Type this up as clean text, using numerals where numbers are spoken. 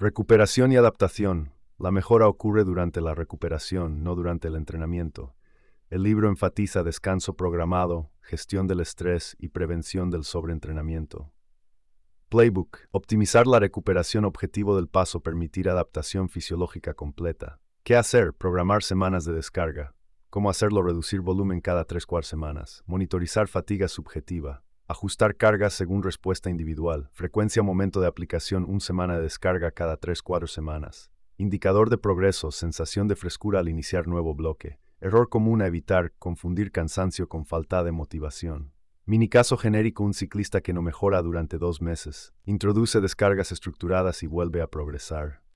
Recuperación y adaptación. La mejora ocurre durante la recuperación, no durante el entrenamiento. El libro enfatiza descanso programado, gestión del estrés y prevención del sobreentrenamiento. Playbook. Optimizar la recuperación. Objetivo del paso: permitir adaptación fisiológica completa. ¿Qué hacer? Programar semanas de descarga. ¿Cómo hacerlo? Reducir volumen cada 3-4 semanas. Monitorizar fatiga subjetiva. Ajustar cargas según respuesta individual. Frecuencia momento de aplicación: 1 semana de descarga cada 3-4 semanas. Indicador de progreso: sensación de frescura al iniciar nuevo bloque. Error común a evitar: confundir cansancio con falta de motivación. Mini caso genérico: un ciclista que no mejora durante 2 meses. Introduce descargas estructuradas y vuelve a progresar.